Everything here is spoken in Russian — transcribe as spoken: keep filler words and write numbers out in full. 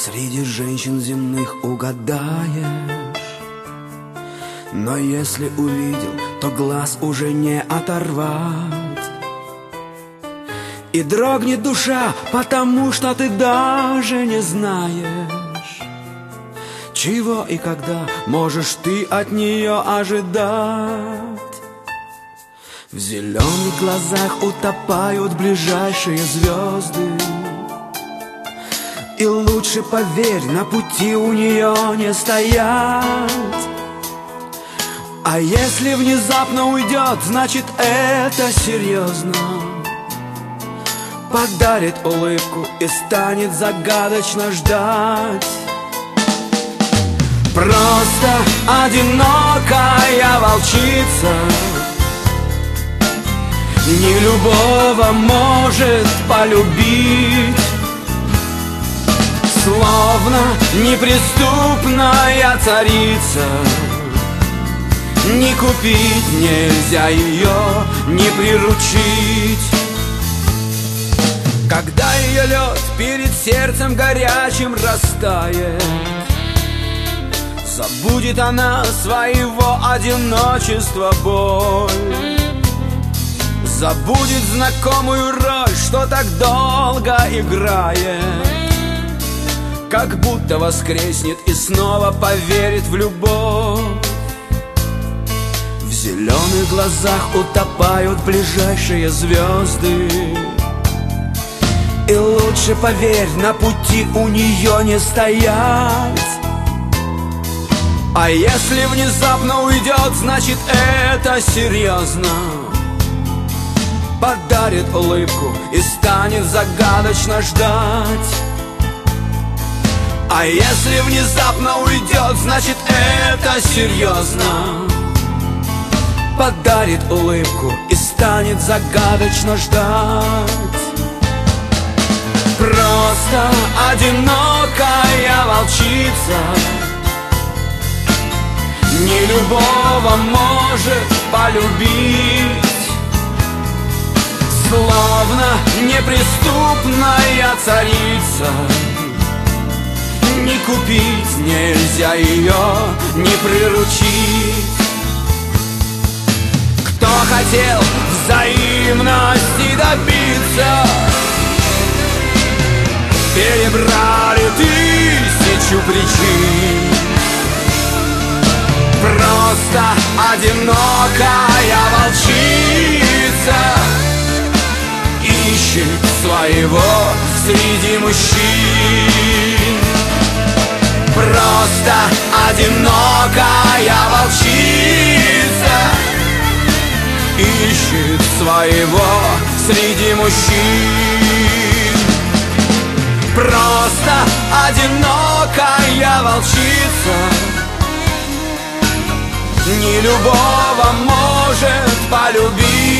среди женщин земных угадаешь. Но если увидел, то глаз уже не оторвать. И дрогнет душа, потому что ты даже не знаешь, чего и когда можешь ты от нее ожидать. В зеленых глазах утопают ближайшие звезды, и лучше, поверь, на пути у нее не стоять. А если внезапно уйдет, значит это серьезно. Подарит улыбку и станет загадочно ждать. Просто одинокая волчица не любого может полюбить. Словно неприступная царица, не купить нельзя ее, не приручить. Когда ее лед перед сердцем горячим растает, забудет она своего одиночества боль. Забудет знакомую роль, что так долго играет, как будто воскреснет и снова поверит в любовь. В зеленых глазах утопают ближайшие звезды, и лучше, поверь, на пути у нее не стоять. А если внезапно уйдет, значит это серьезно. Подарит улыбку и станет загадочно ждать. А если внезапно уйдет, значит это серьезно. Подарит улыбку и станет загадочно ждать. Просто одинокая волчица не любого может полюбить. Словно неприступная царица, не купить нельзя ее, не приручить. Кто хотел взаимности добиться, перебрали тысячу причин. Просто одинокая волчица ищет своего среди мужчин. Просто одинокая волчица ищет своего среди мужчин. Просто одинокая волчица не любого может полюбить.